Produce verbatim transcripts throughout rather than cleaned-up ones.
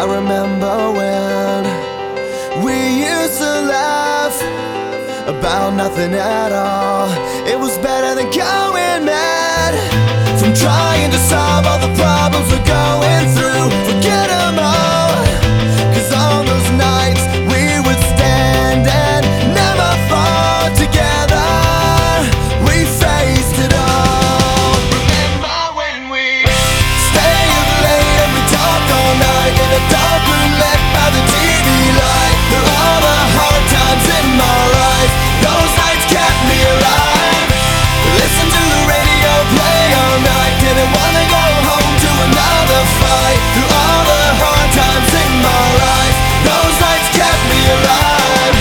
I remember when we used to laugh about nothing at all. It was better than going mad from trying to solve all the problems we're going through. Forget them all, 'cause on those nights we would stand and never fall together. We faced it all. Remember when we stay up late and we talk all night in a dark room lit by the T V light. Through all the hard times in my life, those nights kept me alive. Listen to the radio play all night, didn't wanna go home to another fight. Through all the hard times in my life, those nights kept me alive.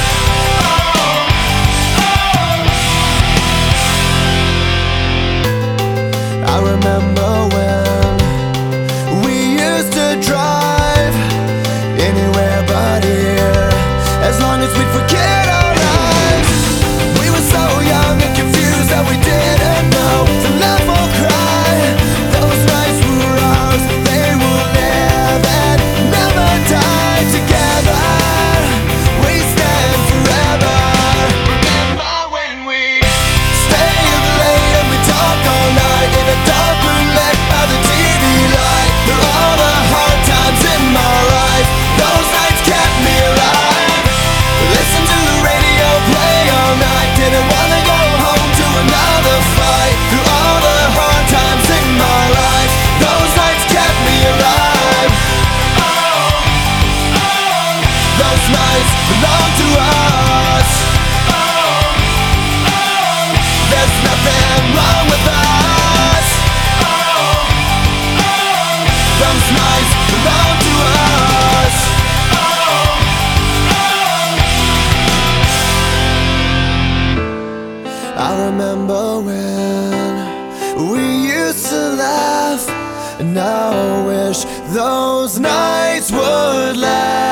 I remember when we used to drive anywhere but here, as long as we forget our lives. We were so young and confused that we didn't know to laugh or cry. Those nights were ours, they will live and never die. Together we stand forever. Remember when we stay up late and we talk all night in a dark room lit by the T V light. Through all the hard times in my life, those nights kept me alive. Listen to the radio play all night, didn't wanna go home to another fight. Through all the hard times in my life, those nights kept me alive. Those nights belong to us. There's nothing wrong with us. Those nights belong to us. I remember when we used to laugh, and now I wish those nights would last.